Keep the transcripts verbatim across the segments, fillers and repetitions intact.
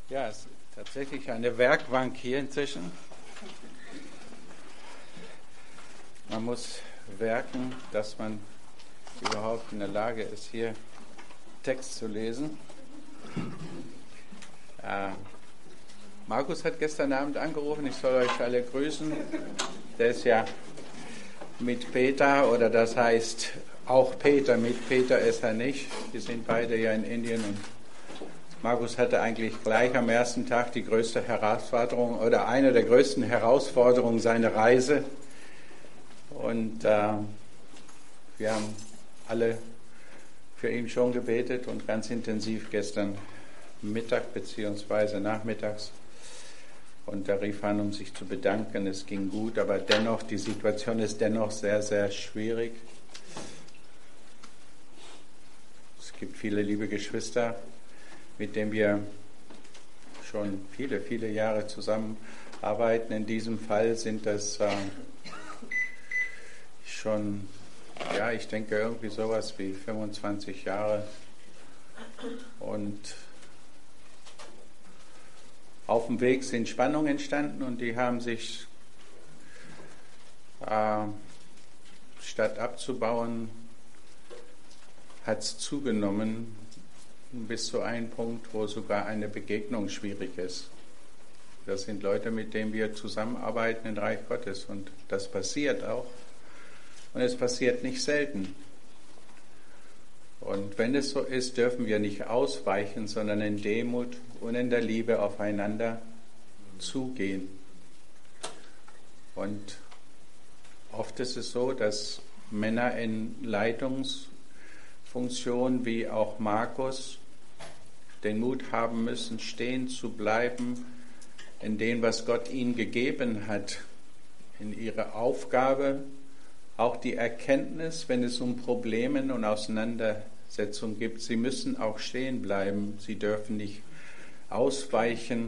Ja, es ist tatsächlich eine Werkbank hier inzwischen. Man muss werken, dass man überhaupt in der Lage ist, hier Text zu lesen. Äh, Markus hat gestern Abend angerufen, ich soll euch alle grüßen. Der ist ja mit Peter, oder das heißt auch Peter, mit Peter ist er nicht. Die sind beide ja in Indien und Markus hatte eigentlich gleich am ersten Tag die größte Herausforderung oder eine der größten Herausforderungen seiner Reise. Und äh, wir haben alle für ihn schon gebetet und ganz intensiv gestern Mittag bzw. nachmittags. Und er rief an, um sich zu bedanken. Es ging gut, aber dennoch, die Situation ist dennoch sehr, sehr schwierig. Es gibt viele liebe Geschwister, mit denen wir schon viele, viele Jahre zusammenarbeiten. In diesem Fall sind das äh, schon, ja, ich denke irgendwie sowas wie fünfundzwanzig Jahre. Und auf dem Weg sind Spannungen entstanden und die haben sich, äh, statt abzubauen, hat es zugenommen bis zu einem Punkt, wo sogar eine Begegnung schwierig ist. Das sind Leute, mit denen wir zusammenarbeiten im Reich Gottes und das passiert auch. Und es passiert nicht selten. Und wenn es so ist, dürfen wir nicht ausweichen, sondern in Demut und in der Liebe aufeinander zugehen. Und oft ist es so, dass Männer in Leitungsfunktionen wie auch Markus den Mut haben müssen, stehen zu bleiben in dem, was Gott ihnen gegeben hat, in ihrer Aufgabe, auch die Erkenntnis, wenn es um Probleme und Auseinandersetzungen gibt. Sie müssen auch stehen bleiben. Sie dürfen nicht ausweichen.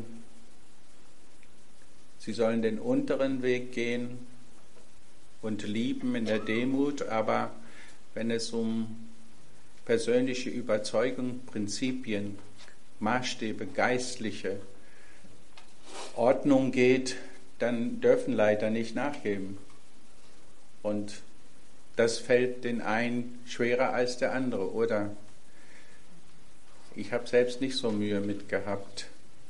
Sie sollen den unteren Weg gehen und lieben in der Demut. Aber wenn es um persönliche Überzeugung, Prinzipien, Maßstäbe, geistliche Ordnung geht, dann dürfen Leiter nicht nachgeben. Und das fällt den einen schwerer als der andere. Oder ich habe selbst nicht so Mühe mit gehabt.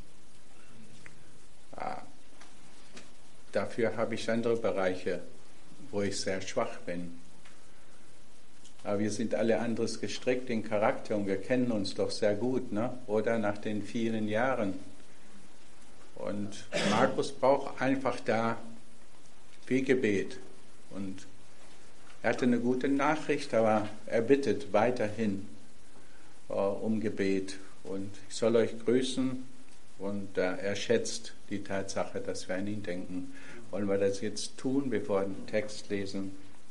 Ah, dafür habe ich andere Bereiche, wo ich sehr schwach bin. Aber wir sind alle anders gestrickt in Charakter und wir kennen uns doch sehr gut, ne? Oder nach den vielen Jahren. Und Markus braucht einfach da viel Gebet. Und er hatte eine gute Nachricht, aber er bittet weiterhin äh, um Gebet. Und ich soll euch grüßen und äh, er schätzt die Tatsache, dass wir an ihn denken. Wollen wir das jetzt tun, bevor wir den Text lesen?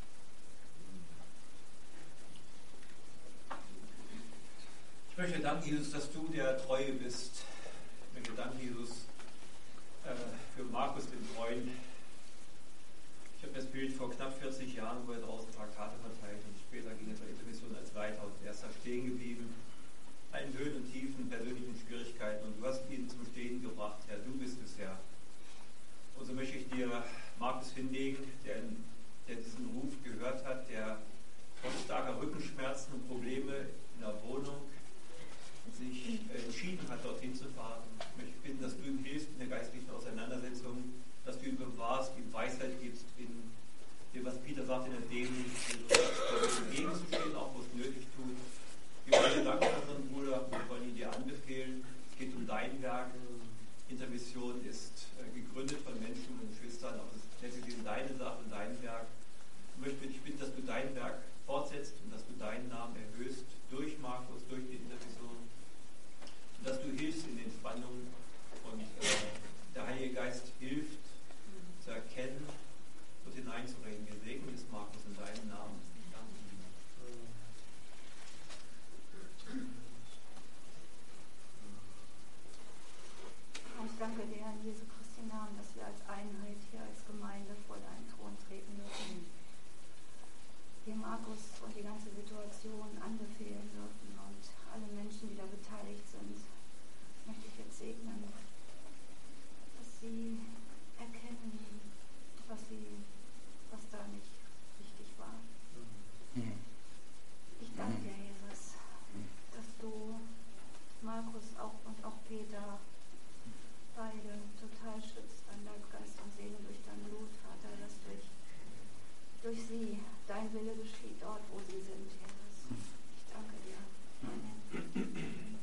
Ich möchte danken, Jesus, dass du der Treue bist. Ich möchte danken, Jesus, äh, für Markus, den Treuen. Ich habe das Bild vor knapp vierzig Jahren, wo er draußen Traktate verteilt und später ging er zur Intermission als Leiter und er ist da stehen geblieben. Allen Höhen und Tiefen, persönlichen Schwierigkeiten und du hast ihn zum Stehen gebracht, Herr, du bist es, Herr. Und so möchte ich dir Markus hinlegen, der, der diesen Ruf gehört hat, der trotz starker Rückenschmerzen und Probleme in der Wohnung sich entschieden hat, dorthin zu fahren. Ich möchte bitten, dass du ihm hilfst in der geistlichen Auseinandersetzung, dass du ihm bewahrst, ihm Weisheit gibst, in dem, was Peter sagt, in der Demut, entgegenzustehen, auch wo es nötig tut. Wir wollen dir danken für unseren Bruder, wir wollen ihn dir anbefehlen. Es geht um dein Werk. Intermission ist äh, gegründet von Menschen und Geschwistern, aber es ist letztlich deine Sache und dein Werk. Ich möchte dich bitten, dass du dein Werk fortsetzt und dass du deinen Namen erhöhst durch Markus, durch die Intervision. Und dass du hilfst in den Spannungen und äh, der Heilige Geist hilft, zu erkennen und hineinzureden. Wir segnen es, Markus, in deinem Namen. Danke. Ich danke dir in Jesu Christi Namen, dass wir als Einheit hier als Gemeinde vor deinen Thron treten dürfen. Dir Markus und die ganze Situation anbefehlen dürfen und alle Menschen, die da beteiligt sind, möchte ich jetzt segnen. was sie, was da nicht richtig war. Ich danke dir, Jesus, dass du Markus auch und auch Peter beide total schützt an Leib, Geist und Seele durch dein Blut, Vater, dass durch, durch sie dein Wille geschieht, dort wo sie sind, Jesus. Ich danke dir. Amen.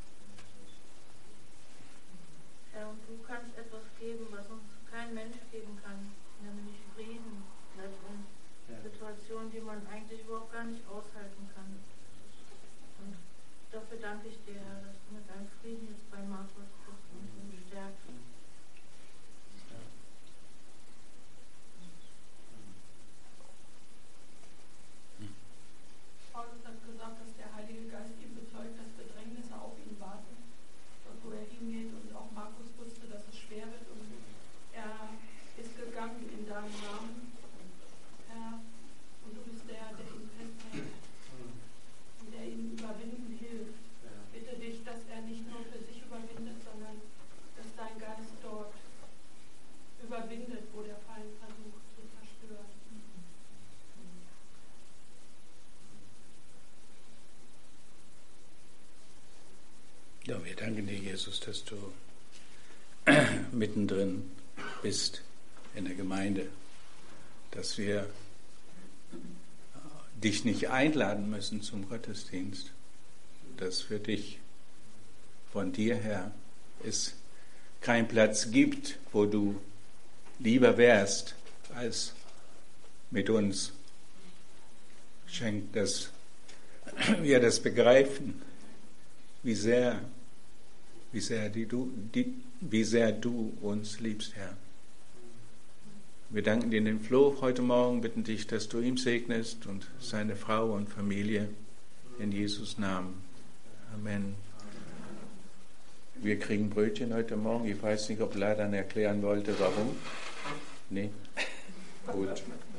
Herr, und du kannst etwas geben, was uns kein Mensch geben kann, nämlich Frieden in Situationen, die man eigentlich überhaupt gar nicht aushalten kann. Und dafür danke ich dir, Herr, dass du mit deinem Frieden jetzt bei Markus bist und ihn stärkst. Paulus hat gesagt, dass der Heilige Geist ihm bezeugt, dass Bedrängnisse auf ihn warten, dort wo er hingeht, und auch Markus wusste, dass es schwer wird, und er ist gegangen in deinen Namen, Herr, und du bist der, der ihn festhält und der ihm überwinden hilft. Bitte dich, dass er nicht nur für sich überwindet, sondern dass dein Geist dort überwindet, wo der Feind versucht zu zerstören. Ja, wir danken dir, Jesus, dass du mittendrin bist in der Gemeinde, dass wir dich nicht einladen müssen zum Gottesdienst, dass für dich von dir her es keinen Platz gibt, wo du lieber wärst als mit uns. Schenk, dass wir das begreifen, wie sehr, wie sehr, die du, die, wie sehr du uns liebst, Herr. Wir danken dir in den Flo heute Morgen, bitten dich, dass du ihm segnest und seine Frau und Familie in Jesus' Namen. Amen. Wir kriegen Brötchen heute Morgen. Ich weiß nicht, ob Ladan erklären wollte, warum. Nee? Gut.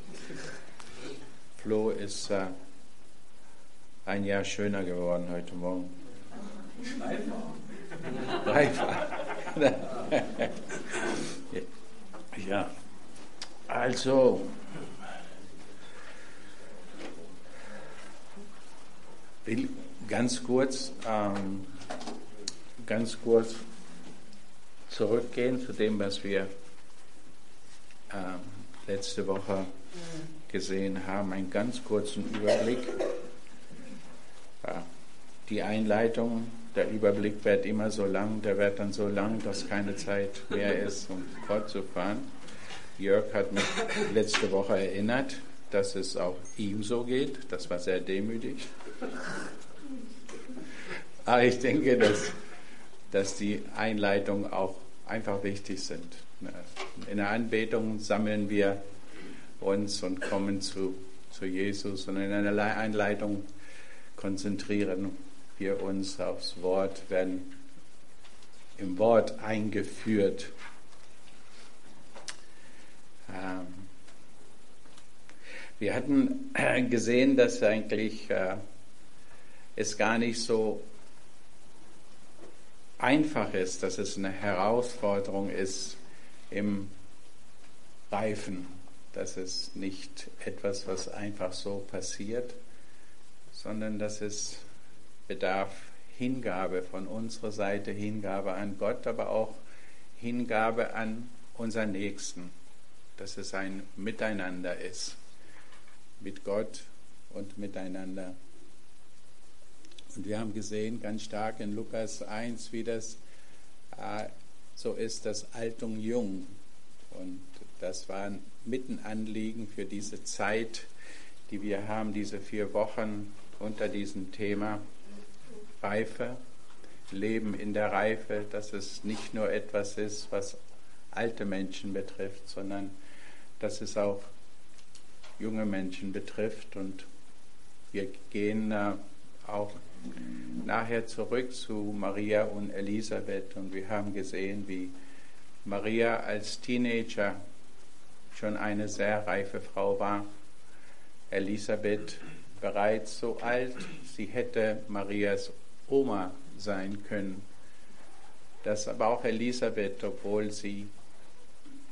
Flo ist äh, ein Jahr schöner geworden heute Morgen. Reifer. Ja. Also, will ganz kurz, ähm, ganz kurz zurückgehen zu dem, was wir ähm, letzte Woche gesehen haben. Einen ganz kurzen Überblick. Ja, die Einleitung, der Überblick wird immer so lang, der wird dann so lang, dass keine Zeit mehr ist, um fortzufahren. Jörg hat mich letzte Woche erinnert, dass es auch ihm so geht. Das war sehr demütig. Aber ich denke, dass, dass die Einleitungen auch einfach wichtig sind. In der Anbetung sammeln wir uns und kommen zu, zu Jesus. Und in einer Einleitung konzentrieren wir uns aufs Wort, werden im Wort eingeführt. Wir hatten gesehen, dass eigentlich äh, es gar nicht so einfach ist, dass es eine Herausforderung ist im Reifen, dass es nicht etwas, was einfach so passiert, sondern dass es bedarf Hingabe von unserer Seite, Hingabe an Gott, aber auch Hingabe an unseren Nächsten, dass es ein Miteinander ist, mit Gott und miteinander. Und wir haben gesehen, ganz stark in Lukas eins, wie das äh, so ist, dass Alt und Jung. Und das war ein Mittenanliegen für diese Zeit, die wir haben, diese vier Wochen unter diesem Thema Reife, Leben in der Reife, dass es nicht nur etwas ist, was alte Menschen betrifft, sondern dass es auch junge Menschen betrifft. Und wir gehen äh, auch nachher zurück zu Maria und Elisabeth, und wir haben gesehen, wie Maria als Teenager schon eine sehr reife Frau war. Elisabeth bereits so alt, sie hätte Marias Oma sein können. Dass aber auch Elisabeth, obwohl sie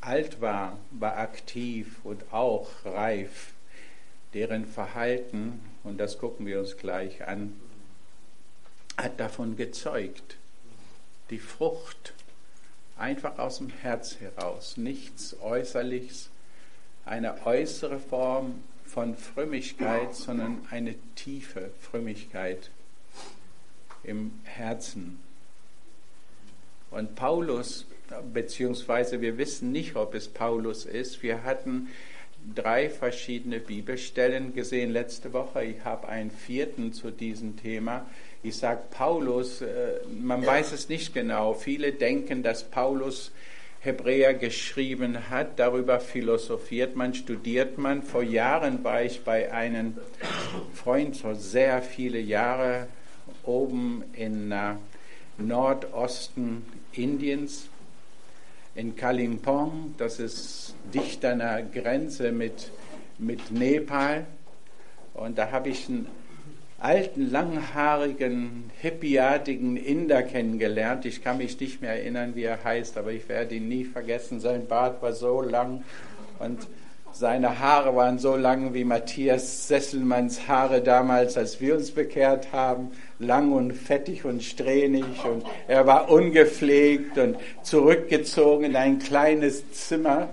alt war, war aktiv und auch reif. Deren Verhalten, und das gucken wir uns gleich an, hat davon gezeugt. Die Frucht einfach aus dem Herz heraus, nichts Äußerliches, eine äußere Form von Frömmigkeit, sondern eine tiefe Frömmigkeit im Herzen. Und Paulus, beziehungsweise wir wissen nicht, ob es Paulus ist, wir hatten drei verschiedene Bibelstellen gesehen letzte Woche. Ich habe einen vierten zu diesem Thema. Ich sage Paulus, man weiß es nicht genau. Viele denken, dass Paulus Hebräer geschrieben hat. Darüber philosophiert man, studiert man. Vor Jahren war ich bei einem Freund, so sehr viele Jahre, oben in Nordosten Indiens, in Kalimpong, das ist dicht an der Grenze mit, mit Nepal. Und da habe ich einen alten, langhaarigen, hippieartigen Inder kennengelernt. Ich kann mich nicht mehr erinnern, wie er heißt, aber ich werde ihn nie vergessen. Sein Bart war so lang und seine Haare waren so lang wie Matthias Sesselmanns Haare damals, als wir uns bekehrt haben. Lang und fettig und strähnig, und er war ungepflegt und zurückgezogen in ein kleines Zimmer.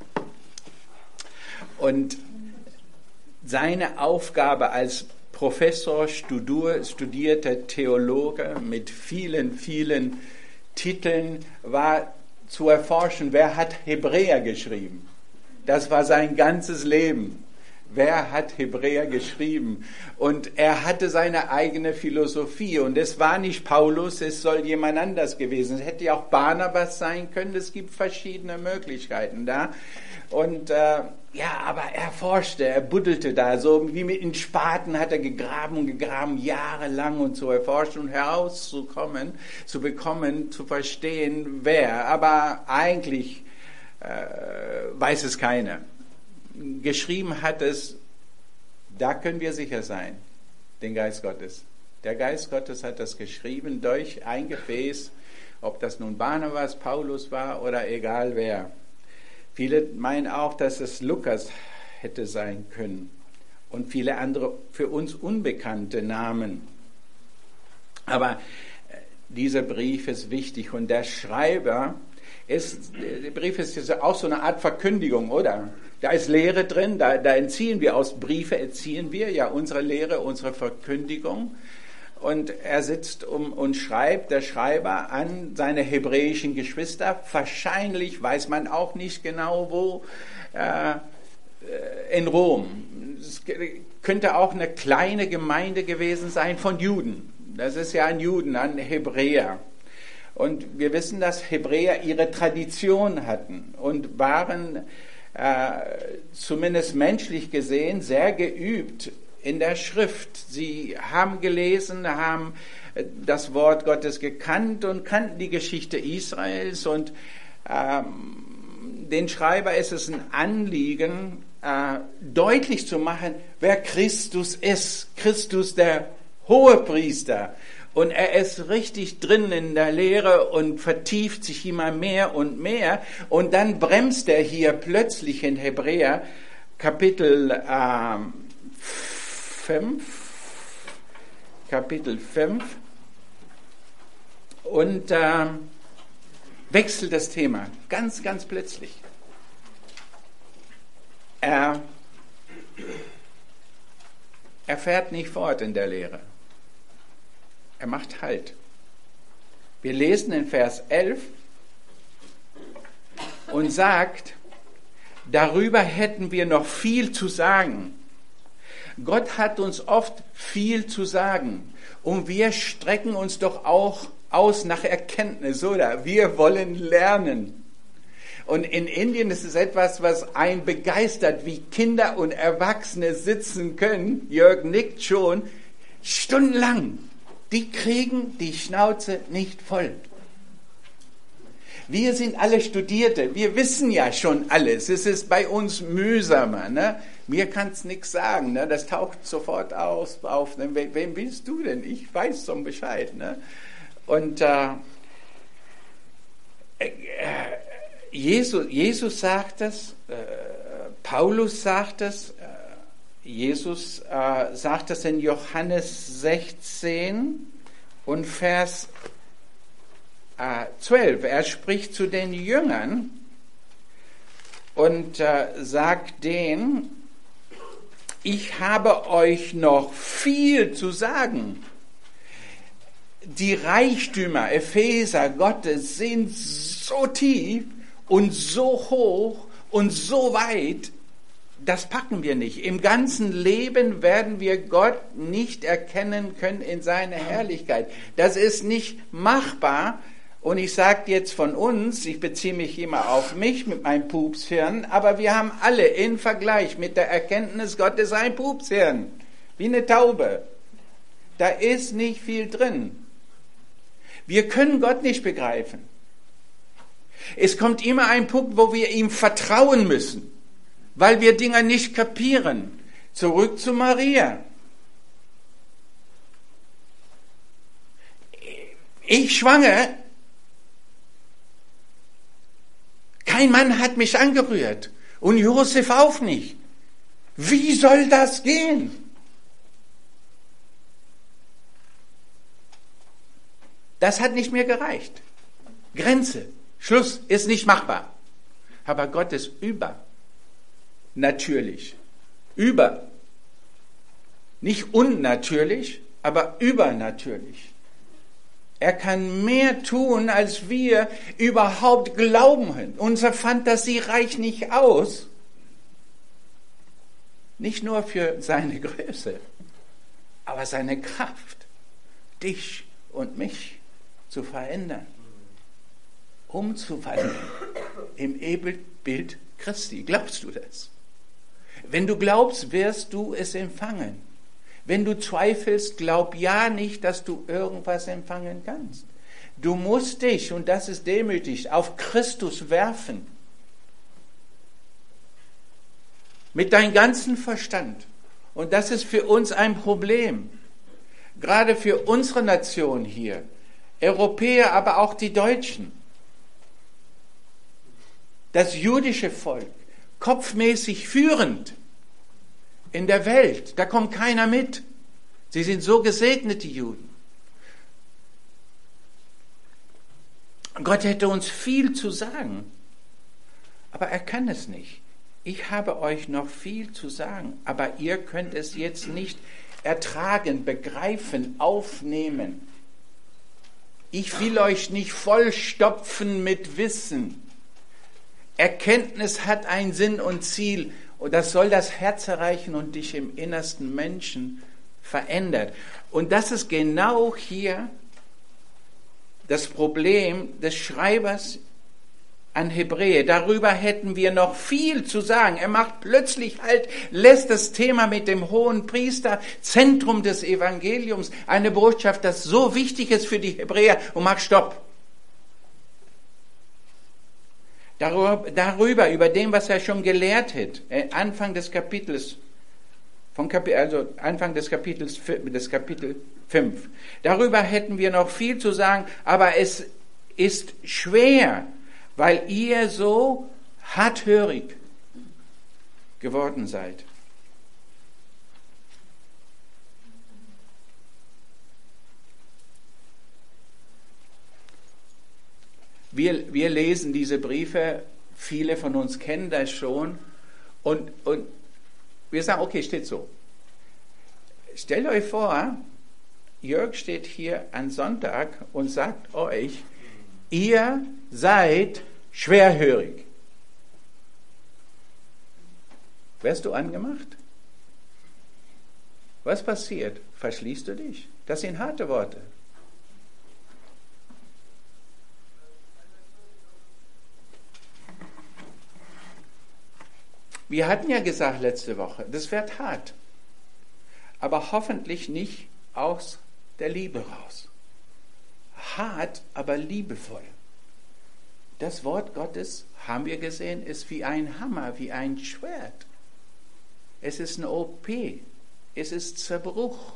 Und seine Aufgabe als Professor, Studur, studierter Theologe mit vielen, vielen Titeln war zu erforschen, wer hat Hebräer geschrieben. Das war sein ganzes Leben. Wer hat Hebräer geschrieben? Und er hatte seine eigene Philosophie. Und es war nicht Paulus, es soll jemand anders gewesen sein. Es hätte ja auch Barnabas sein können. Es gibt verschiedene Möglichkeiten da. Und äh, ja, aber er forschte, er buddelte da. So wie mit in Spaten hat er gegraben und gegraben, jahrelang, und zu erforschen und herauszukommen, zu bekommen, zu verstehen, wer. Aber eigentlich äh, weiß es keiner. Geschrieben hat es, da können wir sicher sein, den Geist Gottes. Der Geist Gottes hat das geschrieben durch ein Gefäß, ob das nun Barnabas, Paulus war oder egal wer. Viele meinen auch, dass es Lukas hätte sein können und viele andere für uns unbekannte Namen. Aber dieser Brief ist wichtig, und der Schreiber ist, der Brief ist auch so eine Art Verkündigung, oder? Da ist Lehre drin, da, da entziehen wir aus Briefe, entziehen wir ja unsere Lehre, unsere Verkündigung. Und er sitzt um und schreibt, der Schreiber, an seine hebräischen Geschwister. Wahrscheinlich, weiß man auch nicht genau wo, äh, in Rom. Es könnte auch eine kleine Gemeinde gewesen sein von Juden. Das ist ja ein Juden, ein Hebräer. Und wir wissen, dass Hebräer ihre Tradition hatten und waren äh, zumindest menschlich gesehen sehr geübt in der Schrift. Sie haben gelesen, haben das Wort Gottes gekannt und kannten die Geschichte Israels. Und ähm, den Schreiber ist es ein Anliegen, äh, deutlich zu machen, wer Christus ist. Christus, der Hohepriester. Und er ist richtig drin in der Lehre und vertieft sich immer mehr und mehr. Und dann bremst er hier plötzlich in Hebräer Kapitel äh, fünf, Kapitel fünf und äh, wechselt das Thema ganz, ganz plötzlich. Er, er fährt nicht fort in der Lehre. Er macht Halt. Wir lesen in Vers elf und sagt, darüber hätten wir noch viel zu sagen. Gott hat uns oft viel zu sagen und wir strecken uns doch auch aus nach Erkenntnis, oder? Wir wollen lernen. Und in Indien ist es etwas, was einen begeistert, wie Kinder und Erwachsene sitzen können. Jörg nickt schon, stundenlang. Die kriegen die Schnauze nicht voll. Wir sind alle Studierte, wir wissen ja schon alles. Es ist bei uns mühsamer. Ne? Mir kann es nichts sagen, ne? Das taucht sofort aus, auf. Ne? Wem, wem willst du denn? Ich weiß zum Bescheid. Ne? Und äh, äh, Jesus, Jesus sagt es, äh, Paulus sagt es, äh, Jesus äh, sagt es in Johannes sechzehn und Vers äh, zwölf. Er spricht zu den Jüngern und äh, sagt denen, ich habe euch noch viel zu sagen. Die Reichtümer, Epheser Gottes sind so tief und so hoch und so weit, das packen wir nicht. Im ganzen Leben werden wir Gott nicht erkennen können in seiner Herrlichkeit. Das ist nicht machbar. Und ich sage jetzt von uns, ich beziehe mich immer auf mich mit meinem Pupshirn, aber wir haben alle im Vergleich mit der Erkenntnis Gottes ein Pupshirn, wie eine Taube. Da ist nicht viel drin. Wir können Gott nicht begreifen. Es kommt immer ein Punkt, wo wir ihm vertrauen müssen, weil wir Dinge nicht kapieren. Zurück zu Maria. Ich schwanger, kein Mann hat mich angerührt und Josef auch nicht. Wie soll das gehen? Das hat nicht mehr gereicht. Grenze, Schluss, ist nicht machbar. Aber Gott ist übernatürlich. Über. Nicht unnatürlich, aber übernatürlich. Er kann mehr tun, als wir überhaupt glauben. Unsere Fantasie reicht nicht aus. Nicht nur für seine Größe, aber seine Kraft, dich und mich zu verändern, umzuwandeln im Ebenbild Christi. Glaubst du das? Wenn du glaubst, wirst du es empfangen. Wenn du zweifelst, glaub ja nicht, dass du irgendwas empfangen kannst. Du musst dich, und das ist demütig, auf Christus werfen. Mit deinem ganzen Verstand. Und das ist für uns ein Problem. Gerade für unsere Nation hier. Europäer, aber auch die Deutschen. Das jüdische Volk, kopfmäßig führend in der Welt. Da kommt keiner mit. Sie sind so gesegnet, die Juden. Gott hätte uns viel zu sagen, aber er kann es nicht. Ich habe euch noch viel zu sagen, aber ihr könnt es jetzt nicht ertragen, begreifen, aufnehmen. Ich will euch nicht vollstopfen mit Wissen. Erkenntnis hat einen Sinn und Ziel. Und das soll das Herz erreichen und dich im innersten Menschen verändert. Und das ist genau hier das Problem des Schreibers an Hebräer. Darüber hätten wir noch viel zu sagen. Er macht plötzlich halt, lässt das Thema mit dem hohen Priester, Zentrum des Evangeliums, eine Botschaft, das so wichtig ist für die Hebräer, und macht Stopp. Darüber, darüber, über dem, was er schon gelehrt hat, Anfang des Kapitels, von Kapitel, also Anfang des Kapitels, des Kapitel fünf. Darüber hätten wir noch viel zu sagen, aber es ist schwer, weil ihr so harthörig geworden seid. Wir, wir lesen diese Briefe, viele von uns kennen das schon, und, und wir sagen, okay, steht so. Stellt euch vor, Jörg steht hier an Sonntag und sagt euch, ihr seid schwerhörig. Wärst du angemacht? Was passiert? Verschließt du dich? Das sind harte Worte. Wir hatten ja gesagt letzte Woche, das wird hart, aber hoffentlich nicht aus der Liebe raus. Hart, aber liebevoll. Das Wort Gottes, haben wir gesehen, ist wie ein Hammer, wie ein Schwert. Es ist eine O P, es ist Zerbruch.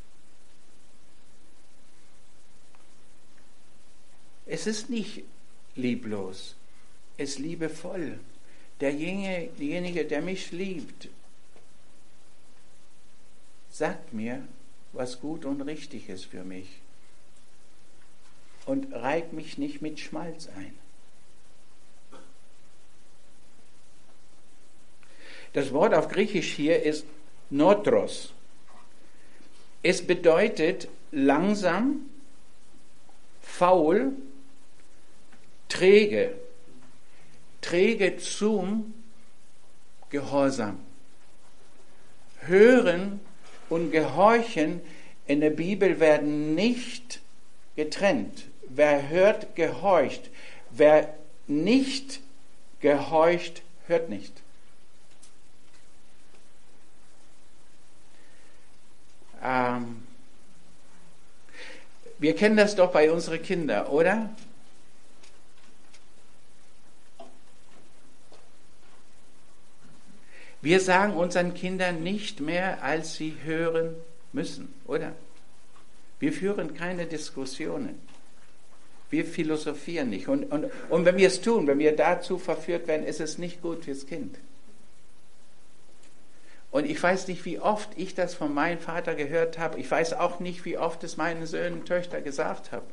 Es ist nicht lieblos, ist liebevoll. Derjenige, der mich liebt, sagt mir, was gut und richtig ist für mich und reibt mich nicht mit Schmalz ein. Das Wort auf Griechisch hier ist notros. Es bedeutet langsam, faul, träge, träge zum Gehorsam. Hören und Gehorchen in der Bibel werden nicht getrennt. Wer hört, gehorcht. Wer nicht gehorcht, hört nicht. Ähm, wir kennen das doch bei unseren Kindern, oder? Wir sagen unseren Kindern nicht mehr, als sie hören müssen, oder? Wir führen keine Diskussionen. Wir philosophieren nicht. Und, und, und wenn wir es tun, wenn wir dazu verführt werden, ist es nicht gut fürs Kind. Und ich weiß nicht, wie oft ich das von meinem Vater gehört habe. Ich weiß auch nicht, wie oft es meinen Söhnen und Töchtern gesagt habe.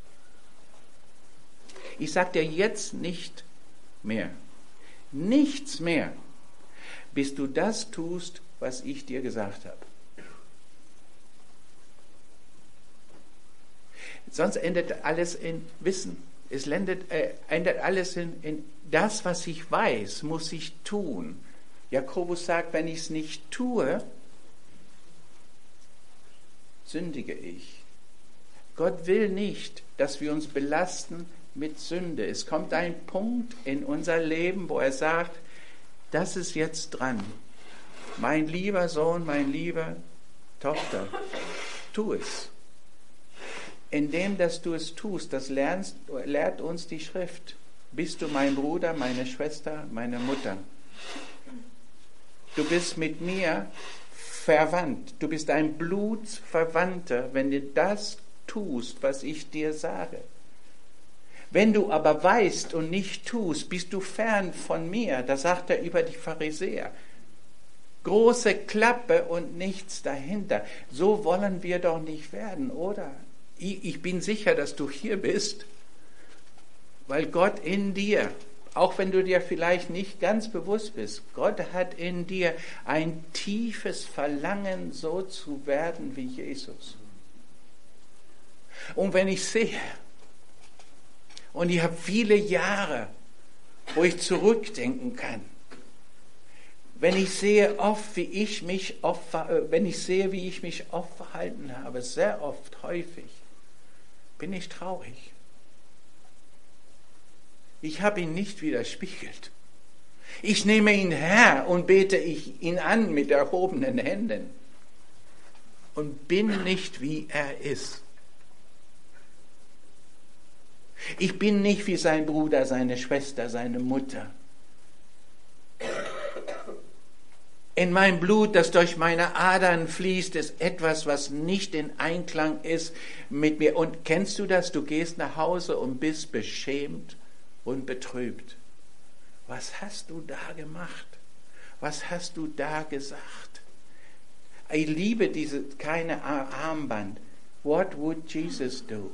Ich sage dir jetzt nicht mehr. Nichts mehr, bis du das tust, was ich dir gesagt habe. Sonst endet alles in Wissen. Es endet, äh, endet alles in, in das, was ich weiß, muss ich tun. Jakobus sagt, wenn ich es nicht tue, sündige ich. Gott will nicht, dass wir uns belasten mit Sünde. Es kommt ein Punkt in unser Leben, wo er sagt, das ist jetzt dran. Mein lieber Sohn, mein lieber Tochter, tu es. Indem, dass du es tust, das lernst, lehrt uns die Schrift. Bist du mein Bruder, meine Schwester, meine Mutter? Du bist mit mir verwandt. Du bist ein Blutsverwandter, wenn du das tust, was ich dir sage. Wenn du aber weißt und nicht tust, bist du fern von mir. Das sagt er über die Pharisäer. Große Klappe und nichts dahinter. So wollen wir doch nicht werden, oder? Ich bin sicher, dass du hier bist, weil Gott in dir, auch wenn du dir vielleicht nicht ganz bewusst bist, Gott hat in dir ein tiefes Verlangen, so zu werden wie Jesus. Und wenn ich sehe, und ich habe viele Jahre, wo ich zurückdenken kann, wenn ich sehe oft, wie ich mich oft, wenn ich sehe, wie ich mich oft verhalten habe, sehr oft, häufig, bin ich traurig. Ich habe ihn nicht widerspiegelt. Ich nehme ihn her und bete ich ihn an mit erhobenen Händen und bin nicht, wie er ist. Ich bin nicht wie sein Bruder, seine Schwester, seine Mutter. In meinem Blut, das durch meine Adern fließt, ist etwas, was nicht in Einklang ist mit mir. Und kennst du das? Du gehst nach Hause und bist beschämt und betrübt. Was hast du da gemacht? Was hast du da gesagt? Ich liebe diese keine Armband. What would Jesus do?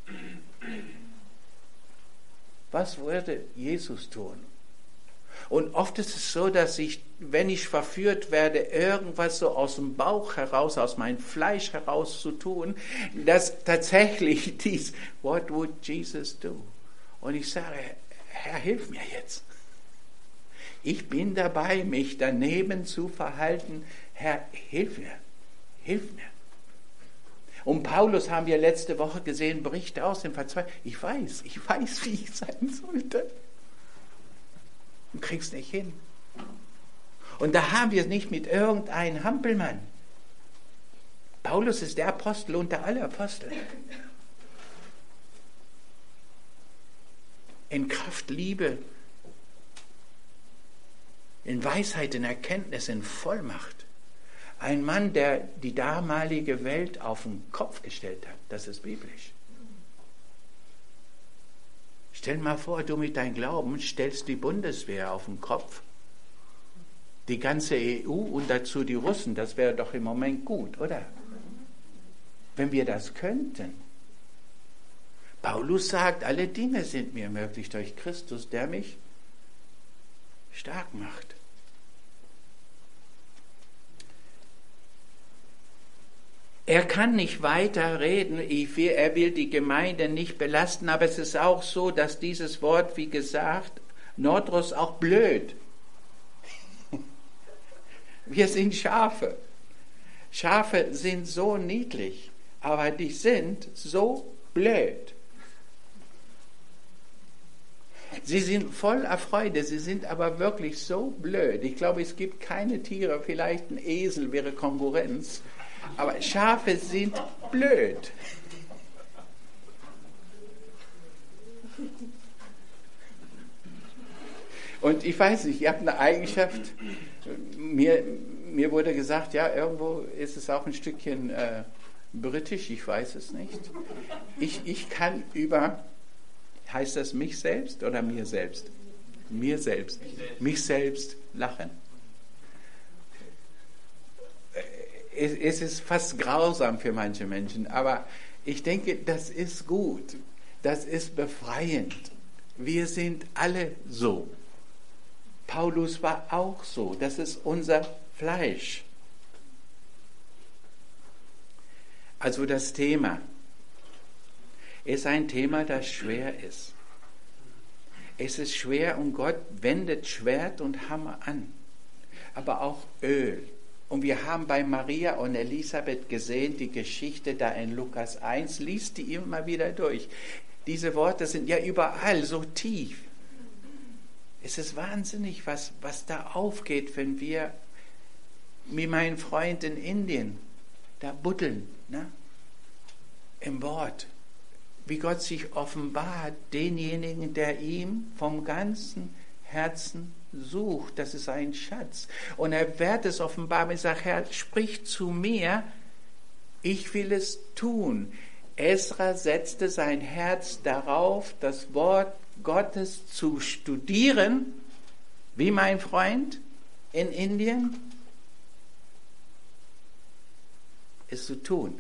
Was würde Jesus tun? Und oft ist es so, dass ich, wenn ich verführt werde, irgendwas so aus dem Bauch heraus, aus meinem Fleisch heraus zu tun, dass tatsächlich dies, what would Jesus do? Und ich sage, Herr, hilf mir jetzt. Ich bin dabei, mich daneben zu verhalten. Herr, hilf mir, hilf mir. Und Paulus haben wir letzte Woche gesehen, bricht aus dem Verzweiflung. Ich weiß, ich weiß, wie ich sein sollte. Und krieg's nicht hin. Und da haben wir es nicht mit irgendeinem Hampelmann. Paulus ist der Apostel unter alle Apostel. In Kraft, Liebe, in Weisheit, in Erkenntnis, in Vollmacht. Ein Mann, der die damalige Welt auf den Kopf gestellt hat. Das ist biblisch. Stell mal vor, du mit deinem Glauben stellst die Bundeswehr auf den Kopf. Die ganze E U und dazu die Russen, das wäre doch im Moment gut, oder? Wenn wir das könnten. Paulus sagt, alle Dinge sind mir möglich durch Christus, der mich stark macht. Er kann nicht weiter reden, er will die Gemeinde nicht belasten, aber es ist auch so, dass dieses Wort, wie gesagt, Nordros auch blöd. Wir sind Schafe. Schafe sind so niedlich, aber die sind so blöd. Sie sind voller Freude, sie sind aber wirklich so blöd. Ich glaube, es gibt keine Tiere, vielleicht ein Esel wäre Konkurrenz, aber Schafe sind blöd. Und ich weiß nicht, ihr habt eine Eigenschaft, mir, mir wurde gesagt, ja, irgendwo ist es auch ein Stückchen äh, britisch, ich weiß es nicht. Ich, ich kann über, heißt das mich selbst oder mir selbst? Mir selbst. Mich selbst, mich selbst lachen. Es, es ist fast grausam für manche Menschen, aber ich denke, das ist gut. Das ist befreiend. Wir sind alle so. Paulus war auch so. Das ist unser Fleisch. Also das Thema ist ein Thema, das schwer ist. Es ist schwer und Gott wendet Schwert und Hammer an. Aber auch Öl. Und wir haben bei Maria und Elisabeth gesehen, die Geschichte da in Lukas eins, liest die immer wieder durch. Diese Worte sind ja überall so tief. Es ist wahnsinnig, was, was da aufgeht, wenn wir, wie mein Freund in Indien, da buddeln, ne? Im Wort. Wie Gott sich offenbart, denjenigen, der ihm vom ganzen Herzen sucht. Das ist ein Schatz. Und er wird es offenbar, ich sage, Herr, sprich zu mir, ich will es tun. Esra setzte sein Herz darauf, das Wort Gottes zu studieren, wie mein Freund in Indien, es zu tun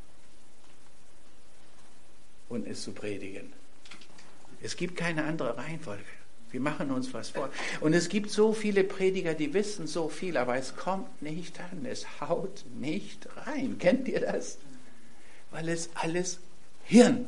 und es zu predigen. Es gibt keine andere Reihenfolge. Wir machen uns was vor. Und es gibt so viele Prediger, die wissen so viel, aber es kommt nicht an. Es haut nicht rein. Kennt ihr das? Weil es alles Hirn.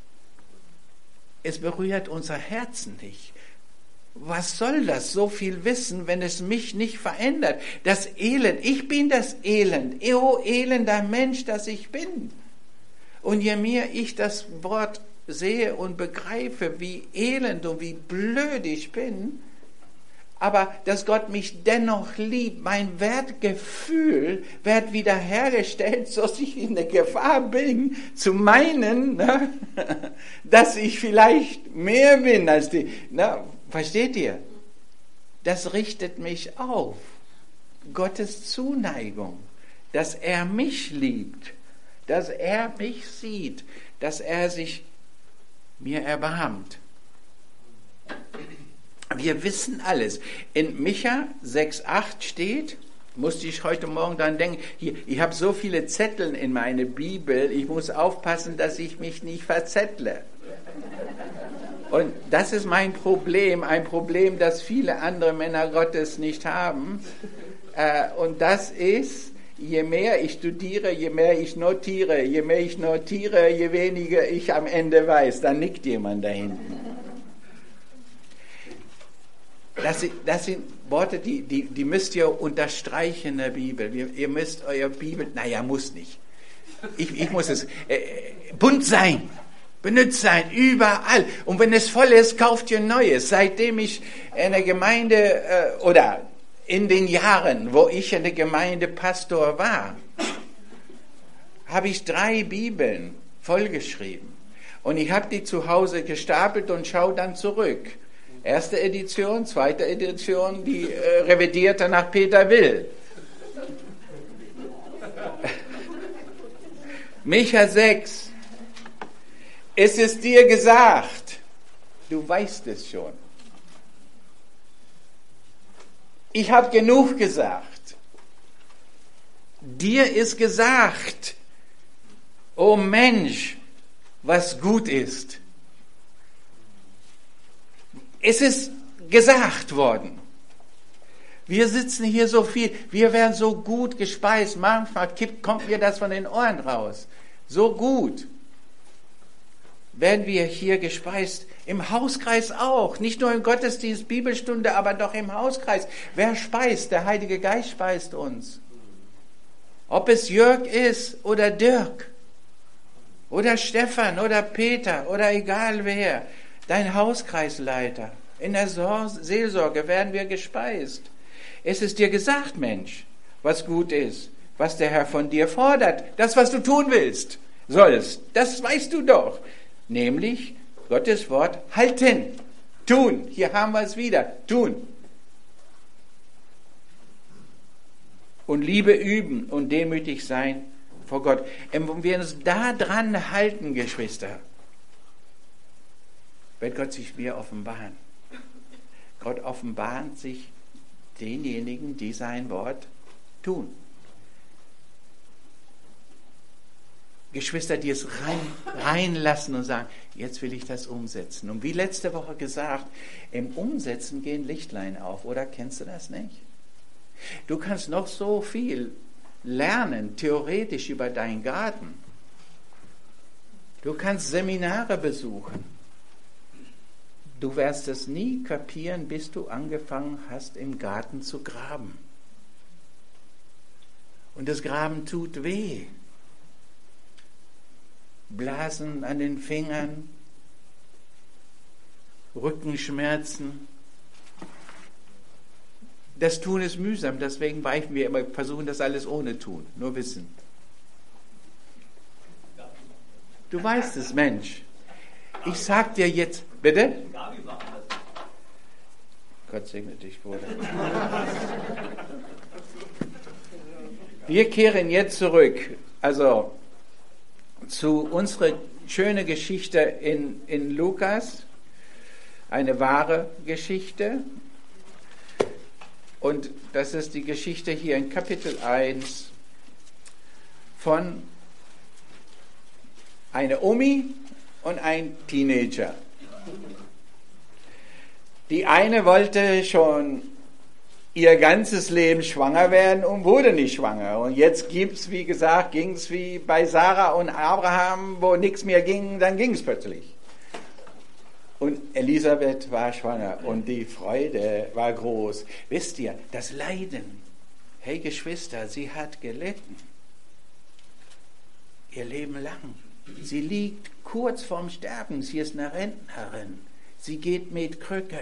Es berührt unser Herzen nicht. Was soll das, so viel Wissen, wenn es mich nicht verändert? Das Elend, ich bin das Elend. Oh, elender Mensch, das ich bin. Und je mehr ich das Wort sehe und begreife, wie elend und wie blöd ich bin, aber dass Gott mich dennoch liebt, mein Wertgefühl wird wiederhergestellt, sodass ich in der Gefahr bin, zu meinen, ne, dass ich vielleicht mehr bin als die. Ne, versteht ihr? Das richtet mich auf. Gottes Zuneigung, dass er mich liebt, dass er mich sieht, dass er sich mir erbarmt. Wir wissen alles. In Micha sechs acht steht, musste ich heute Morgen dann denken, hier, ich habe so viele Zettel in meine Bibel, ich muss aufpassen, dass ich mich nicht verzettle. Und das ist mein Problem, ein Problem, das viele andere Männer Gottes nicht haben. Und das ist, je mehr ich studiere, je mehr ich notiere, je mehr ich notiere, je weniger ich am Ende weiß. Dann nickt jemand da hinten. Das sind, das sind Worte, die, die, die müsst ihr unterstreichen in der Bibel. Ihr, ihr müsst euer Bibel, naja, muss nicht. Ich, ich muss es, äh, bunt sein, benutzt sein, überall. Und wenn es voll ist, kauft ihr Neues. Seitdem ich in der Gemeinde, äh, oder in den Jahren, wo ich in der Gemeinde Pastor war, habe ich drei Bibeln vollgeschrieben. Und ich habe die zu Hause gestapelt und schaue dann zurück. Erste Edition, zweite Edition, die äh, revidierte nach Peter Will. Micha sechs. Es ist dir gesagt, Du weißt es schon. Ich habe genug gesagt. Dir ist gesagt, o Mensch, was gut ist. Es ist gesagt worden. Wir sitzen hier so viel, wir werden so gut gespeist, manchmal kippt, kommt mir das von den Ohren raus. So gut werden wir hier gespeist. Im Hauskreis auch, nicht nur im Gottesdienst, Bibelstunde, aber doch im Hauskreis. Wer speist? Der Heilige Geist speist uns. Ob es Jörg ist oder Dirk oder Stefan oder Peter oder egal wer, dein Hauskreisleiter. In der Seelsorge werden wir gespeist. Es ist dir gesagt, Mensch, was gut ist, was der Herr von dir fordert, das, was du tun willst, sollst, das weißt du doch. Nämlich Gottes Wort halten, tun. Hier haben wir es wieder, tun. Und Liebe üben und demütig sein vor Gott. Und wir uns da dran halten, Geschwister, wird Gott sich mir offenbaren. Gott offenbart sich denjenigen, die sein Wort tun. Geschwister, die es rein, reinlassen und sagen, jetzt will ich das umsetzen. Und wie letzte Woche gesagt, im Umsetzen gehen Lichtlein auf, oder kennst du das nicht? Du kannst noch so viel lernen, theoretisch über deinen Garten. Du kannst Seminare besuchen. Du wirst es nie kapieren, bis du angefangen hast, im Garten zu graben. Und das Graben tut weh. Blasen an den Fingern, Rückenschmerzen. Das Tun ist mühsam, deswegen weichen wir immer, versuchen das alles ohne Tun, nur Wissen. Du weißt es, Mensch. Ich sag dir jetzt, bitte? Gott segne dich, Bruder. Wir kehren jetzt zurück, also zu unserer schönen Geschichte in, in Lukas, eine wahre Geschichte. Und das ist die Geschichte hier in Kapitel eins von einer Omi und ein Teenager. Die eine wollte schon ihr ganzes Leben schwanger werden und wurde nicht schwanger. Und jetzt gibt's, wie gesagt, ging es wie bei Sarah und Abraham, wo nichts mehr ging, dann ging es plötzlich. Und Elisabeth war schwanger und die Freude war groß. Wisst ihr, das Leiden, hey Geschwister, sie hat gelitten. Ihr Leben lang. Sie liegt kurz vorm Sterben. Sie ist eine Rentnerin. Sie geht mit Krücke.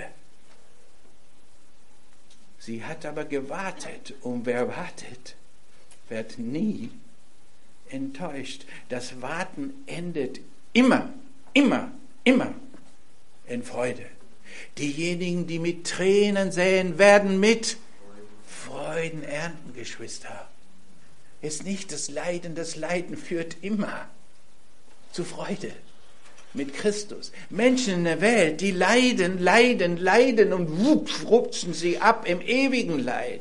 Sie hat aber gewartet. Und wer wartet, wird nie enttäuscht. Das Warten endet immer, immer, immer in Freude. Diejenigen, die mit Tränen säen, werden mit Freuden ernten, Geschwister. Ist nicht das Leiden, das Leiden führt immer zu Freude mit Christus. Menschen in der Welt, die leiden, leiden, leiden und wupp, rutschen sie ab im ewigen Leid.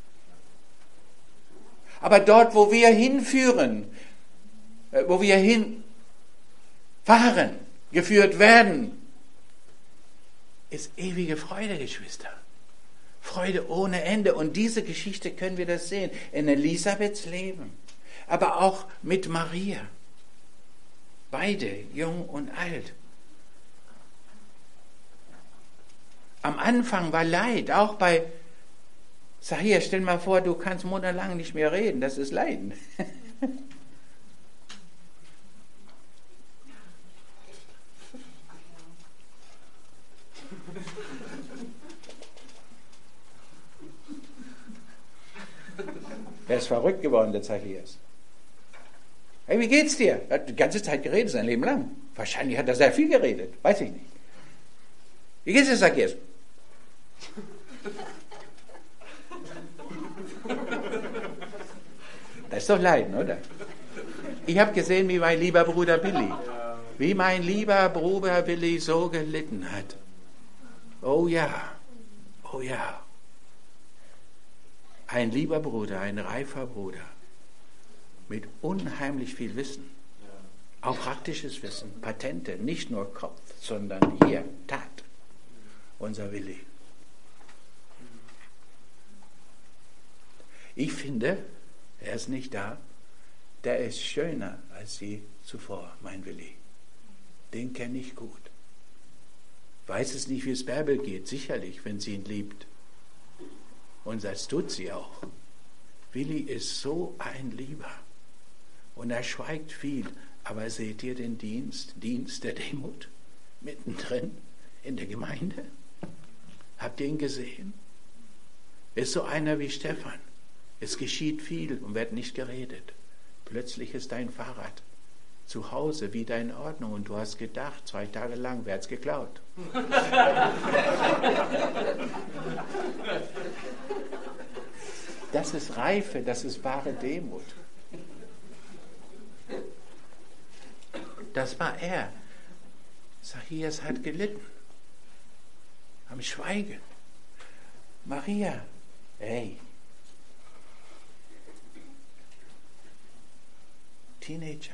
Aber dort, wo wir hinführen, wo wir hinfahren, geführt werden, ist ewige Freude, Geschwister. Freude ohne Ende. Und diese Geschichte können wir das sehen in Elisabeths Leben, aber auch mit Maria. Beide, jung und alt. Am Anfang war Leid, auch bei Zacharias. Stell mal vor, du kannst monatelang nicht mehr reden, das ist Leiden. Er ist verrückt geworden, der Zacharias. Hey, wie geht's dir? Er hat die ganze Zeit geredet, sein Leben lang. Wahrscheinlich hat er sehr viel geredet, weiß ich nicht. Wie geht's dir, Zacharias? Das ist doch Leiden, oder? Ich habe gesehen, wie mein lieber Bruder Billy. Wie mein lieber Bruder Willi so gelitten hat. Oh ja, oh ja. Ein lieber Bruder, ein reifer Bruder. Mit unheimlich viel Wissen. Auch praktisches Wissen, Patente, nicht nur Kopf, sondern hier, Tat. Unser Willi. Ich finde, er ist nicht da, der ist schöner als je zuvor, mein Willi. Den kenne ich gut. Weiß es nicht, wie es Bärbel geht, sicherlich, wenn sie ihn liebt. Und das tut sie auch. Willi ist so ein Lieber. Und er schweigt viel. Aber seht ihr den Dienst, Dienst der Demut, mittendrin in der Gemeinde? Habt ihr ihn gesehen? Ist so einer wie Stefan. Es geschieht viel und wird nicht geredet. Plötzlich ist dein Fahrrad zu Hause wieder in Ordnung und du hast gedacht, zwei Tage lang wird es geklaut. Das ist Reife, das ist wahre Demut. Das war er. Zachäus hat gelitten. Am Schweigen. Maria, ey. Teenager.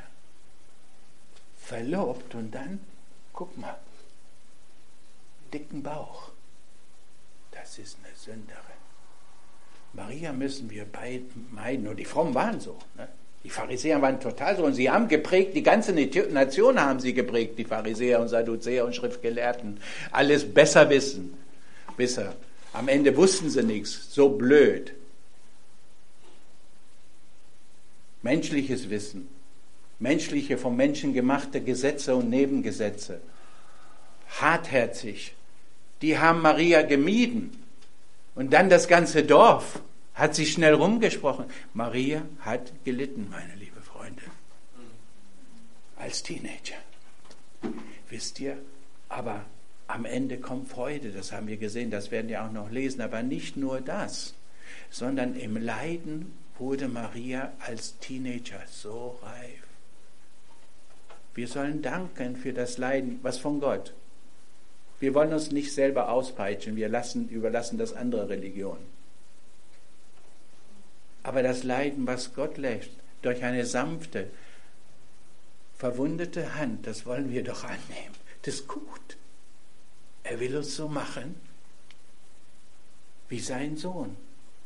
Verlobt und dann, guck mal, dicken Bauch. Das ist eine Sünderin. Maria müssen wir beiden meiden. Und die Frommen waren so. Ne? Die Pharisäer waren total so. Und sie haben geprägt, die ganze Nation haben sie geprägt, die Pharisäer und Sadduzäer und Schriftgelehrten. Alles besser wissen. Besser. Am Ende wussten sie nichts. So blöd. Menschliches Wissen. Menschliche, vom Menschen gemachte Gesetze und Nebengesetze. Hartherzig. Die haben Maria gemieden. Und dann das ganze Dorf hat sich schnell rumgesprochen. Maria hat gelitten, meine liebe Freunde. Als Teenager. Wisst ihr, aber am Ende kommt Freude. Das haben wir gesehen, das werden wir auch noch lesen. Aber nicht nur das, sondern im Leiden wurde Maria als Teenager so reif. Wir sollen danken für das Leiden, was von Gott. Wir wollen uns nicht selber auspeitschen, wir lassen, überlassen das andere Religion. Aber das Leiden, was Gott lässt, durch eine sanfte, verwundete Hand, das wollen wir doch annehmen. Das ist gut. Er will uns so machen, wie sein Sohn.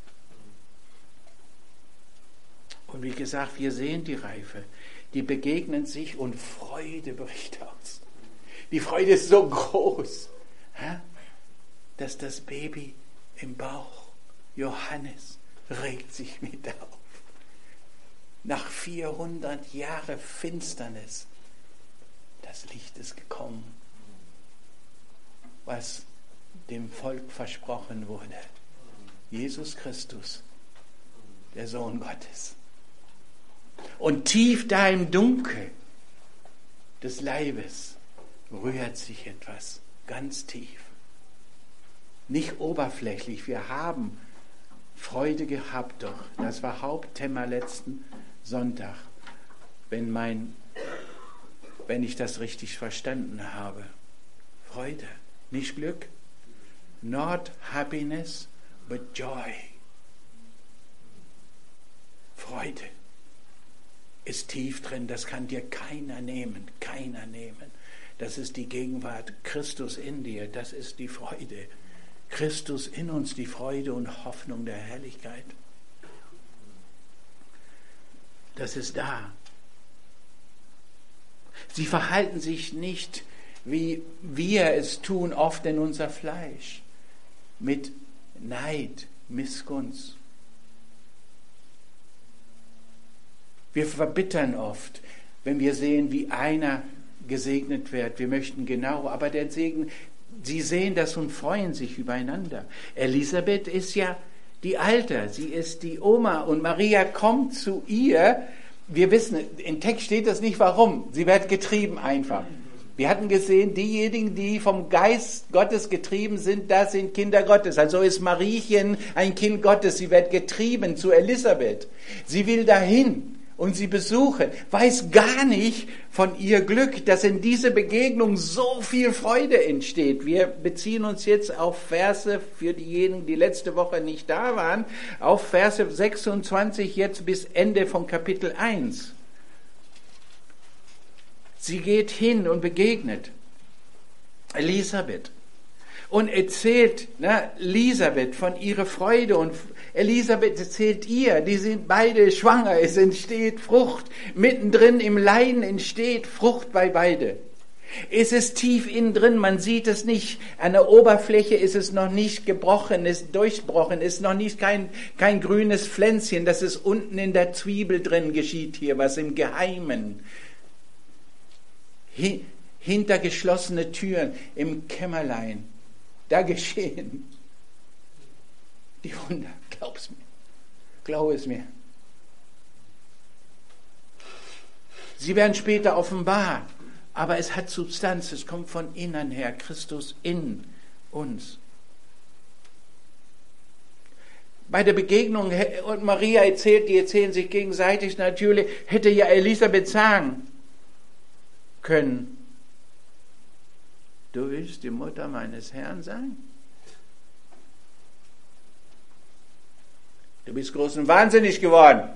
Und wie gesagt, wir sehen die Reife. Die begegnen sich und Freude bricht aus. Die Freude ist so groß, dass das Baby im Bauch, Johannes, regt sich mit auf. Nach vierhundert Jahren Finsternis, das Licht ist gekommen, was dem Volk versprochen wurde. Jesus Christus, der Sohn Gottes. Und tief da im Dunkel des Leibes rührt sich etwas ganz tief. Nicht oberflächlich. Wir haben Freude gehabt doch. Das war Hauptthema letzten Sonntag, wenn, mein, wenn ich das richtig verstanden habe. Freude, nicht Glück. Not happiness, but joy. Freude ist tief drin, das kann dir keiner nehmen, keiner nehmen. Das ist die Gegenwart, Christus in dir, das ist die Freude. Christus in uns, die Freude und Hoffnung der Herrlichkeit. Das ist da. Sie verhalten sich nicht, wie wir es tun, oft in unser Fleisch, mit Neid, Missgunst. Wir verbittern oft, wenn wir sehen, wie einer gesegnet wird. Wir möchten genau, aber der Segen, sie sehen das und freuen sich übereinander. Elisabeth ist ja die Alte, sie ist die Oma und Maria kommt zu ihr. Wir wissen, im Text steht das nicht, warum. Sie wird getrieben einfach. Wir hatten gesehen, diejenigen, die vom Geist Gottes getrieben sind, das sind Kinder Gottes. Also ist Mariechen ein Kind Gottes. Sie wird getrieben zu Elisabeth. Sie will dahin. und sie besuchen, weiß gar nicht von ihr Glück, dass in dieser Begegnung so viel Freude entsteht. Wir beziehen uns jetzt auf Verse, für diejenigen, die letzte Woche nicht da waren, auf Verse sechsundzwanzig jetzt bis Ende von Kapitel eins. Sie geht hin und begegnet Elisabeth und erzählt na, Elisabeth von ihrer Freude, und Elisabeth erzählt ihr, die sind beide schwanger, es entsteht Frucht, mittendrin im Leiden entsteht Frucht bei beide. Es ist tief innen drin, man sieht es nicht, an der Oberfläche ist es noch nicht gebrochen, ist durchbrochen, ist noch nicht kein, kein grünes Pflänzchen, das ist unten in der Zwiebel drin geschieht hier, was im Geheimen, Hi, hinter geschlossene Türen, im Kämmerlein, da geschehen die Wunder. Glaub's mir. Glaube es mir. Sie werden später offenbar, aber es hat Substanz, es kommt von innen her, Christus in uns. Bei der Begegnung, und Maria erzählt, die erzählen sich gegenseitig natürlich, hätte ja Elisabeth sagen können, du willst die Mutter meines Herrn sein? Du bist groß und wahnsinnig geworden.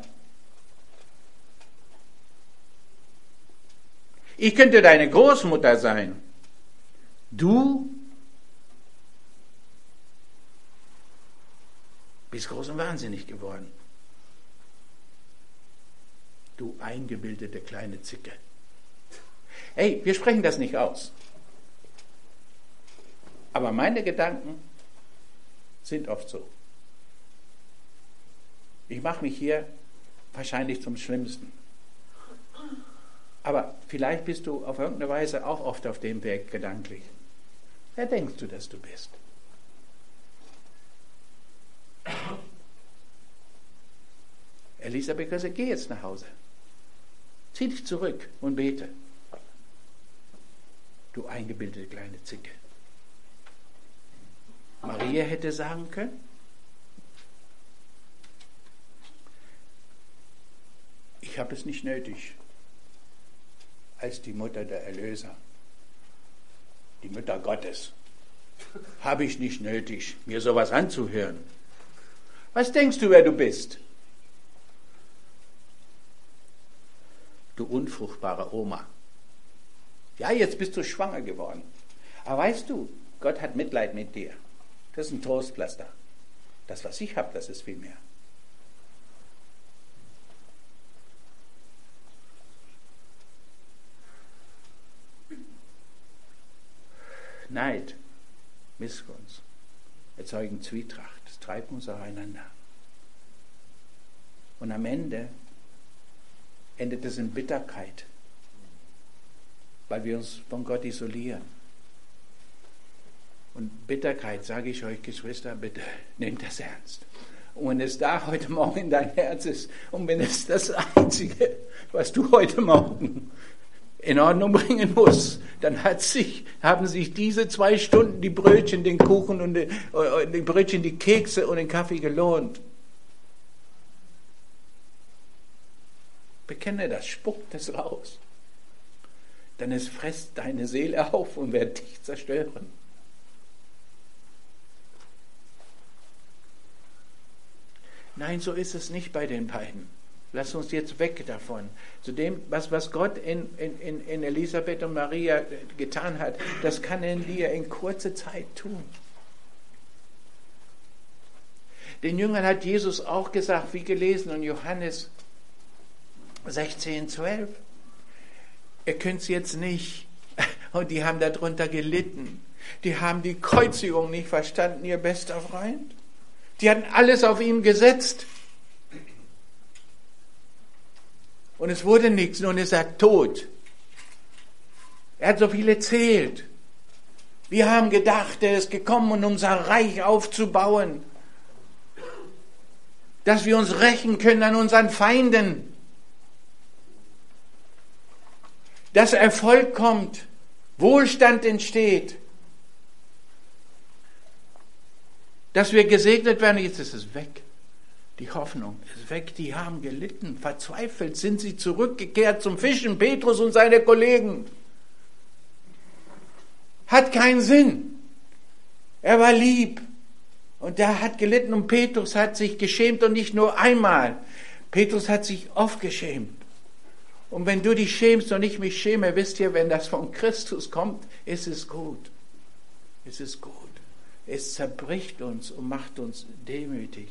Ich könnte deine Großmutter sein. Du bist groß und wahnsinnig geworden. Du eingebildete kleine Zicke. Hey, wir sprechen das nicht aus. Aber meine Gedanken sind oft so. Ich mache mich hier wahrscheinlich zum Schlimmsten. Aber vielleicht bist du auf irgendeine Weise auch oft auf dem Weg gedanklich. Wer denkst du, dass du bist? Elisabeth gesagt, geh jetzt nach Hause. Zieh dich zurück und bete. Du eingebildete kleine Zicke. Maria hätte sagen können, ich habe es nicht nötig, als die Mutter der Erlöser, die Mutter Gottes, habe ich nicht nötig, mir sowas anzuhören. Was denkst du, wer du bist? Du unfruchtbare Oma. Ja, jetzt bist du schwanger geworden. Aber weißt du, Gott hat Mitleid mit dir. Das ist ein Trostpflaster. Das, was ich habe, das ist viel mehr. Neid, Missgunst erzeugen Zwietracht. Das treibt uns aufeinander. Und am Ende endet es in Bitterkeit, weil wir uns von Gott isolieren. Und Bitterkeit, sage ich euch, Geschwister, bitte nehmt das ernst. Und wenn es da heute Morgen in dein Herz ist, und wenn es das Einzige, was du heute Morgen in Ordnung bringen musst, dann hat sich, haben sich diese zwei Stunden die Brötchen, den Kuchen und die, die Brötchen, die Kekse und den Kaffee gelohnt. Bekenne das, spuck das raus. Dann es frisst deine Seele auf und wird dich zerstören. Nein, so ist es nicht bei den beiden. Lass uns jetzt weg davon. Zu dem, was, was Gott in, in, in Elisabeth und Maria getan hat, das kann er in dir in kurzer Zeit tun. Den Jüngern hat Jesus auch gesagt, wie gelesen in Johannes sechzehn, zwölf. Ihr könnt es jetzt nicht. Und die haben darunter gelitten. Die haben die Kreuzigung nicht verstanden, ihr bester Freund. Die hatten alles auf ihm gesetzt. Und es wurde nichts, nun ist er tot. Er hat so viel erzählt. Wir haben gedacht, er ist gekommen, um unser Reich aufzubauen. Dass wir uns rächen können an unseren Feinden. Dass Erfolg kommt, Wohlstand entsteht. Dass wir gesegnet werden, jetzt ist es weg. Die Hoffnung ist weg, die haben gelitten. Verzweifelt sind sie zurückgekehrt zum Fischen, Petrus und seine Kollegen. Hat keinen Sinn. Er war lieb. Und der hat gelitten und Petrus hat sich geschämt und nicht nur einmal. Petrus hat sich oft geschämt. Und wenn du dich schämst und ich mich schäme, wisst ihr, wenn das von Christus kommt, ist es gut. Es ist gut. Es zerbricht uns und macht uns demütig.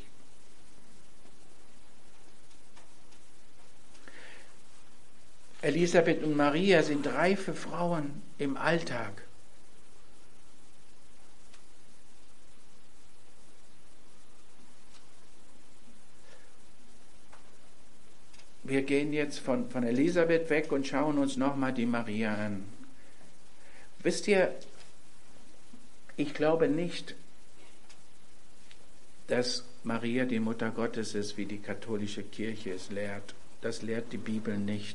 Elisabeth und Maria sind reife Frauen im Alltag. Wir gehen jetzt von, von Elisabeth weg und schauen uns nochmal die Maria an. Wisst ihr, ich glaube nicht, dass Maria die Mutter Gottes ist, wie die katholische Kirche es lehrt. Das lehrt die Bibel nicht.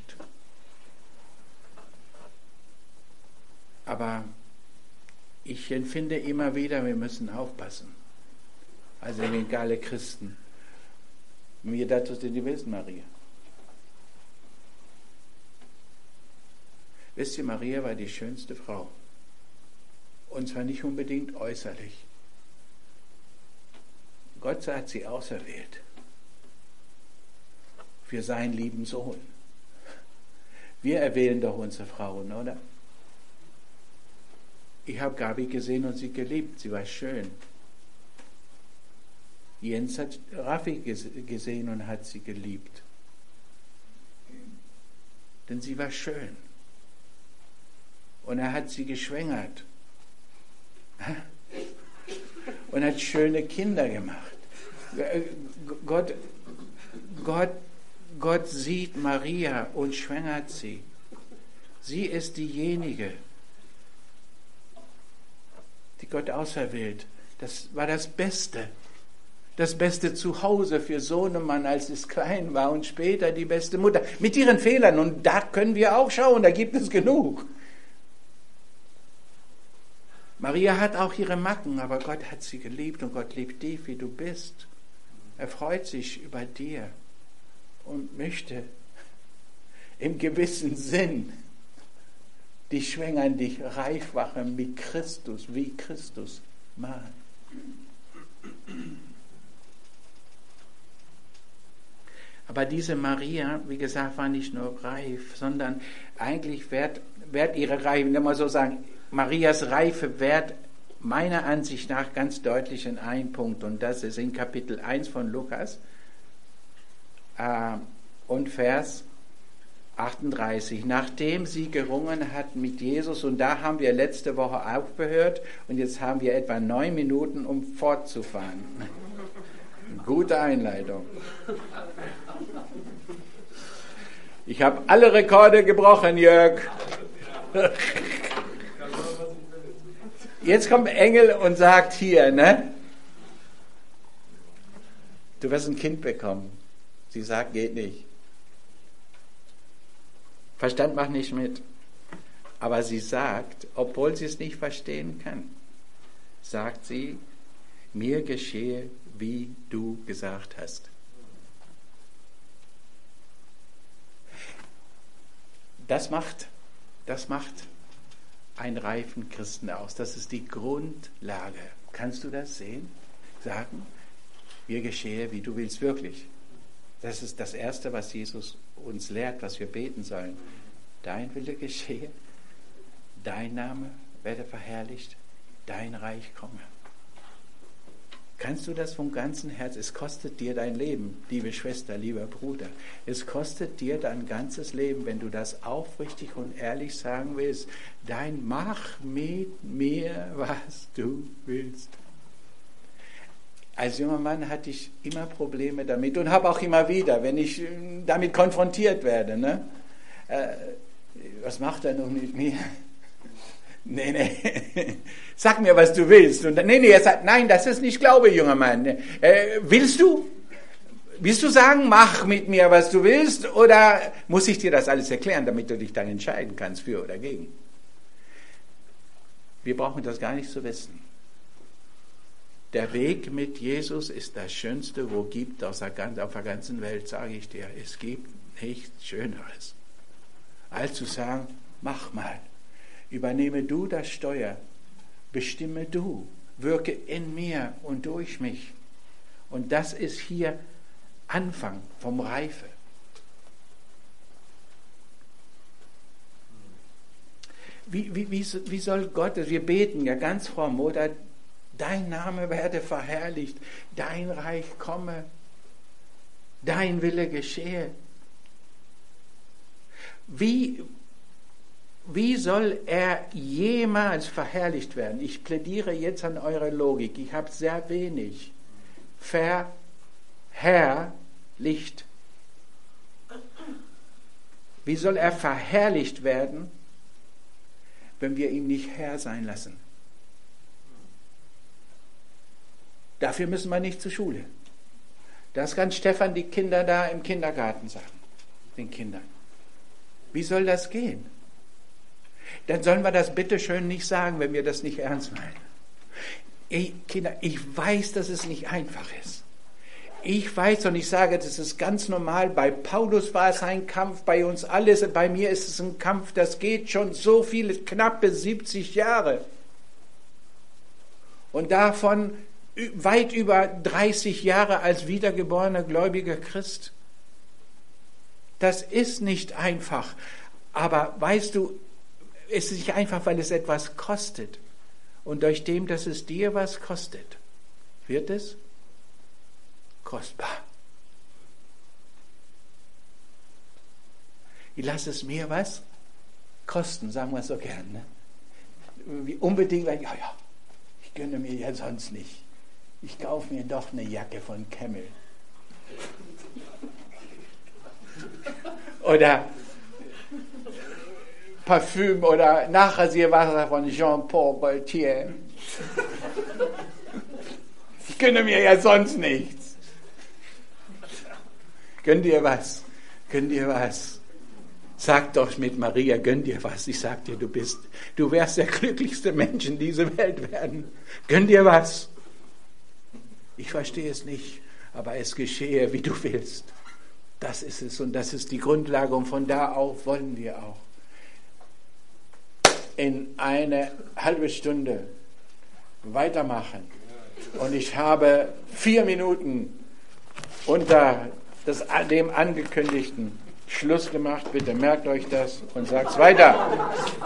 Aber ich empfinde immer wieder, wir müssen aufpassen. Also egal, alle Christen. Mir dazu sind die wissen, Maria. Wisst ihr, Maria war die schönste Frau. Und zwar nicht unbedingt äußerlich. Gott hat sie auserwählt. Für seinen lieben Sohn. Wir erwählen doch unsere Frauen, oder? Ich habe Gabi gesehen und sie geliebt. Sie war schön. Jens hat Raffi gesehen und hat sie geliebt. Denn sie war schön. Und er hat sie geschwängert. Und hat schöne Kinder gemacht. Gott, Gott, Gott sieht Maria und schwängert sie. Sie ist diejenige, die Gott auserwählt. Das war das Beste. Das beste Zuhause für Sohnemann, als es klein war, und später die beste Mutter. Mit ihren Fehlern. Und da können wir auch schauen, da gibt es genug. Maria hat auch ihre Macken, aber Gott hat sie geliebt und Gott liebt dich, wie du bist. Er freut sich über dir und möchte im gewissen Sinn dich schwängern, dich reif machen mit Christus, wie Christus mal. Aber diese Maria, wie gesagt, war nicht nur reif, sondern eigentlich wird, wird ihre Reife, wenn wir so sagen, Marias Reife wird meiner Ansicht nach ganz deutlich in einen Punkt, und das ist in Kapitel eins von Lukas äh, und Vers achtunddreißig. Nachdem sie gerungen hat mit Jesus, und da haben wir letzte Woche aufgehört und jetzt haben wir etwa neun Minuten, um fortzufahren. Gute Einleitung. Ich habe alle Rekorde gebrochen, Jörg. Jetzt kommt ein Engel und sagt hier, ne? Du wirst ein Kind bekommen. Sie sagt, geht nicht. Verstand macht nicht mit. Aber sie sagt, obwohl sie es nicht verstehen kann, sagt sie, mir geschehe, wie du gesagt hast. Das macht, das macht einen reifen Christen aus. Das ist die Grundlage. Kannst du das sehen? Sagen, mir geschehe, wie du willst, wirklich. Das ist das Erste, was Jesus uns lehrt, was wir beten sollen. Dein Wille geschehe, dein Name werde verherrlicht, dein Reich komme. Kannst du das vom ganzen Herz? Es kostet dir dein Leben, liebe Schwester, lieber Bruder. Es kostet dir dein ganzes Leben, wenn du das aufrichtig und ehrlich sagen willst. Dein Mach mit mir, was du willst. Als junger Mann hatte ich immer Probleme damit und habe auch immer wieder, wenn ich damit konfrontiert werde. Ne? Äh, was macht er nun mit mir? Nee, nee, sag mir, was du willst. Und nee, nee, er sagt, nein, das ist nicht Glaube, junger Mann. Äh, willst du? Willst du sagen, mach mit mir, was du willst? Oder muss ich dir das alles erklären, damit du dich dann entscheiden kannst, für oder gegen? Wir brauchen das gar nicht zu wissen. Der Weg mit Jesus ist das Schönste, wo gibt auf der ganzen Welt, sage ich dir. Es gibt nichts Schöneres, als zu sagen, mach mal, übernehme du das Steuer, bestimme du, wirke in mir und durch mich. Und das ist hier Anfang vom Reife. Wie, wie, wie, wie soll Gott, wir beten ja ganz fromm, oder dein Name werde verherrlicht, dein Reich komme, dein Wille geschehe. Wie, wie soll er jemals verherrlicht werden? Ich plädiere jetzt an eure Logik. Ich habe sehr wenig. Verherrlicht. Wie soll er verherrlicht werden, wenn wir ihn nicht Herr sein lassen? Dafür müssen wir nicht zur Schule. Das kann Stefan die Kinder da im Kindergarten sagen, den Kindern. Wie soll das gehen? Dann sollen wir das bitte schön nicht sagen, wenn wir das nicht ernst meinen. Ich, Kinder, ich weiß, dass es nicht einfach ist. Ich weiß und ich sage, das ist ganz normal. Bei Paulus war es ein Kampf, bei uns alles, bei mir ist es ein Kampf, das geht schon so viele, knappe siebzig Jahre. Und davon weit über dreißig Jahre als wiedergeborener gläubiger Christ. Das ist nicht einfach. Aber weißt du, es ist nicht einfach, weil es etwas kostet. Und durch dem, dass es dir was kostet, wird es kostbar. Ich lasse es mir was kosten, sagen wir es so gern. Ne? Wie unbedingt, weil, ja, ja, ich gönne mir ja sonst nicht. Ich kaufe mir doch eine Jacke von Camel. Oder Parfüm oder Nachrasierwasser von Jean-Paul Gaultier. Ich gönne mir ja sonst nichts. Gönn dir was. Gönn dir was. Sag doch mit Maria, gönn dir was. Ich sag dir, du bist, du wärst der glücklichste Mensch in dieser Welt werden. Gönn dir was. Ich verstehe es nicht, aber es geschehe, wie du willst. Das ist es und das ist die Grundlage und von da auf wollen wir auch in eine halbe Stunde weitermachen. Und ich habe vier Minuten unter das, dem angekündigten Schluss gemacht. Bitte merkt euch das und sagt es weiter.